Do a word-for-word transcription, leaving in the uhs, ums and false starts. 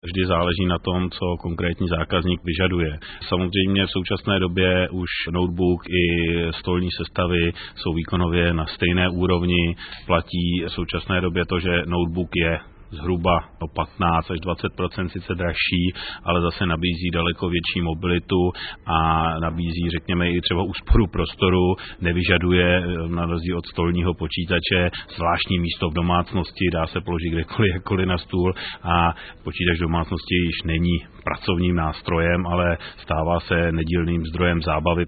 Vždy záleží na tom, co konkrétní zákazník vyžaduje. Samozřejmě v současné době už notebook i stolní sestavy jsou výkonově na stejné úrovni. Platí v současné době to, že notebook je zhruba o patnáct až dvacet procent sice dražší, ale zase nabízí daleko větší mobilitu a nabízí, řekněme, i třeba úsporu prostoru, nevyžaduje na rozdíl od stolního počítače zvláštní místo v domácnosti, dá se položit kdekoliv, jakkoliv na stůl a počítač v domácnosti již není pracovním nástrojem, ale stává se nedílným zdrojem zábavy.